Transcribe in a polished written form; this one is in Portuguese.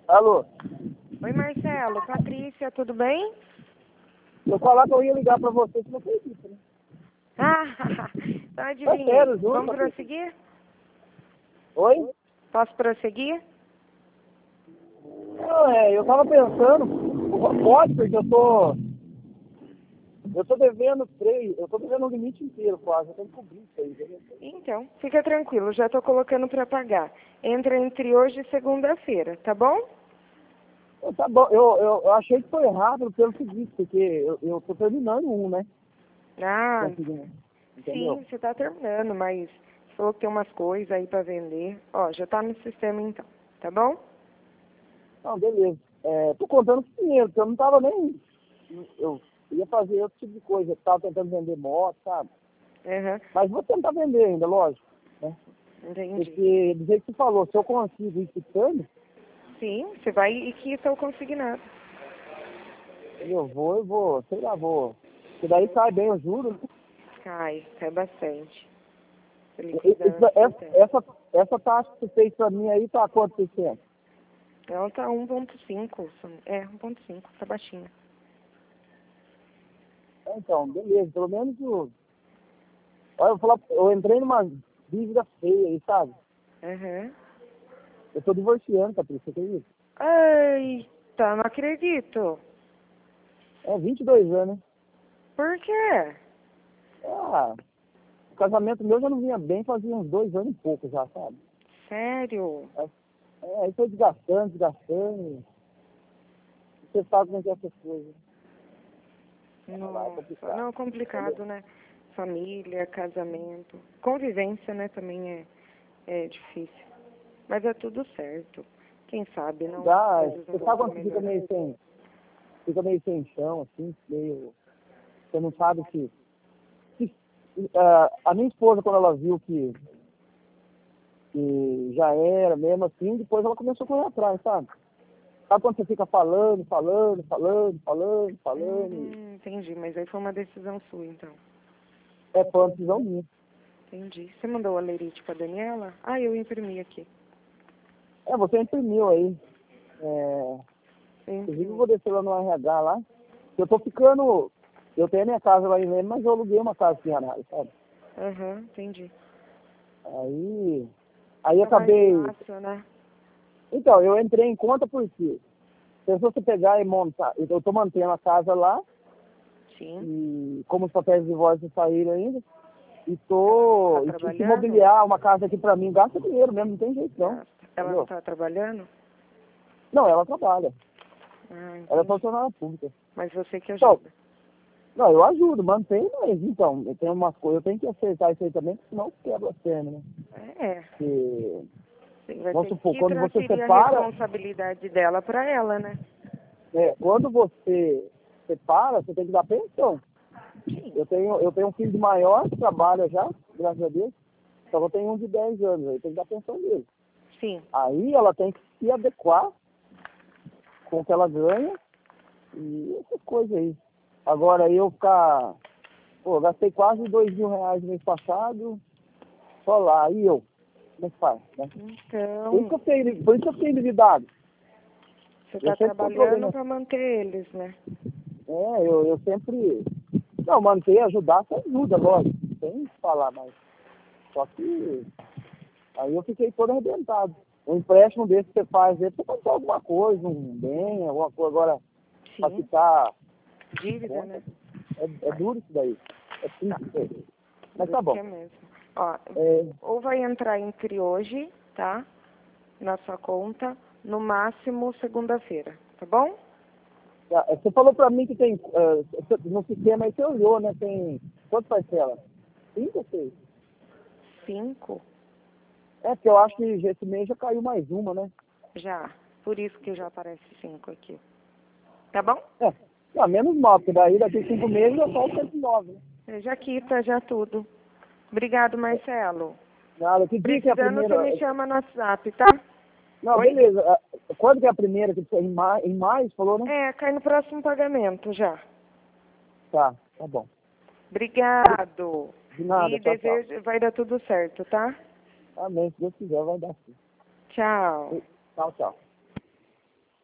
Alô? Oi, Marcelo. Patrícia, tudo bem? Eu falar que eu ia ligar pra você, você não acredita, né? Ah, então É adivinha. sério, juro, Vamos Patrícia. prosseguir? Oi? Posso prosseguir? Não, eu tava pensando, pode, porque eu tô devendo eu tô devendo um limite inteiro quase, eu tenho que cobrir isso aí, entendeu? Então, fica tranquilo, já estou colocando para pagar. Entra entre hoje e segunda-feira, tá bom? Então, tá bom, eu achei que foi errado pelo seguinte, porque eu tô terminando um, né? Ah, Conseguindo, entendeu? sim, você está terminando, mas você falou que tem umas coisas aí para vender. Ó, já está no sistema então, tá bom? Não, beleza. Tô contando com dinheiro, porque eu não tava nem... Eu ia fazer outro tipo de coisa, eu tava tentando vender moto, sabe? Aham, Mas vou tentar vender ainda, lógico, né? entendi. Porque, do jeito que você falou, se eu consigo ir quitando, Sim, você vai e quita o consignado. eu vou, sei lá, vou. Porque daí sai bem, eu juro, né? Cai bastante. Você liquida antes do tempo. Essa taxa que você fez pra mim aí tá quanto por cento? Ela tá 1,5. 1,5, tá baixinha. Então, beleza, pelo menos o. Olha, eu vou falar, eu entrei numa dívida feia aí, sabe? Aham. Eu tô divorciando, Patrícia, você acredita? Eita, não acredito. 22 anos, né? Por quê? Ah, o casamento meu já não vinha bem, fazia uns 2 anos e pouco já, sabe? Sério? Aí foi desgastando. Você sabe como é que é essas coisas. Lá é Nossa, complicado, não, entendeu? complicado, né? Família, casamento. Convivência, né, também é difícil. Mas é tudo certo. Quem sabe, não? As Dá, coisas não você vão sabe só quando você melhorar. fica meio sem chão, assim, meio, você não sabe a minha esposa, quando ela viu que já era mesmo assim, depois ela começou a correr atrás, sabe? Sabe quando você fica falando, Entendi, mas aí foi uma decisão sua, então. foi uma decisão minha. Entendi. Você mandou a lerite pra Daniela? Ah, eu imprimi aqui. Você imprimiu aí. Eu Inclusive eu imprimi. vou descer lá no RH lá. Eu tenho a minha casa lá em Leme, mas eu aluguei uma casa aqui em Anália, sabe? Aham, entendi. Aí Fica mais acabei. fácil, né? Então, eu entrei em conta porque se você pegar e montar, eu estou mantendo a casa lá, Sim. e como os papéis de divórcio saíram ainda, e Tá tive que trabalhando? imobiliar uma casa aqui pra mim, gasta dinheiro mesmo, não tem jeito não. Gasta. Ela não Entendeu? tá trabalhando? Não, ela trabalha. Ah, Ela é entendi. funcionária pública. Mas você que Então, ajuda. não, eu ajudo, mantenho, mas então, eu tenho umas coisas, eu tenho que acertar isso aí também, porque senão quebra a perna, né? É. Porque, Você vai vamos ter supor, que quando você transferir a separa, responsabilidade dela pra ela, né? quando você separa, você tem que dar pensão. Sim. Eu tenho um filho maior que trabalha já, graças a Deus. Só que eu tenho um de 10 anos, aí tem que dar pensão dele. Sim. Aí ela tem que se adequar com o que ela ganha e essas coisas aí. Agora eu gastei quase R$ 2.000 no mês passado, só lá, e eu, como é que faz, né? Então, Por isso que eu fiquei endividado. você Eu tá sempre tenho trabalhando problema. pra manter eles, né? Eu sempre. Não, manter, ajudar, você ajuda, lógico. Sem falar, mas. Só que. Aí eu fiquei todo arrebentado. Um empréstimo desse que você faz, você comprar alguma coisa, um bem, alguma coisa. Agora, pra Sim. ficar Dívida, conta, né? é duro isso daí. É Tá. triste isso aí. Mas tá Duro que bom. é mesmo. Ó, É, ou vai entrar entre hoje, tá? Na sua conta, no máximo segunda-feira, tá bom? você falou pra mim que tem. No sistema aí você olhou, né? Tem. Quantas parcelas? 5 ou 6? 5? Porque eu acho que esse mês já caiu mais uma, né? Já. Por isso que já aparece 5 aqui. Tá bom? Não, menos mal, porque daí daqui 5 meses eu solto 109, né? Já quita, já tudo. Obrigado, Marcelo. Nada, que dia que é a Precisando, você primeira? me chama no WhatsApp, tá? Não, Oi? beleza. Quando que é a primeira? Que em maio, falou, né? Cai no próximo pagamento já. Tá bom. Obrigado. De nada, E tchau, tchau. desejo, vai dar tudo certo, tá? Amém, se Deus quiser vai dar sim. Tchau. Tchau, tchau.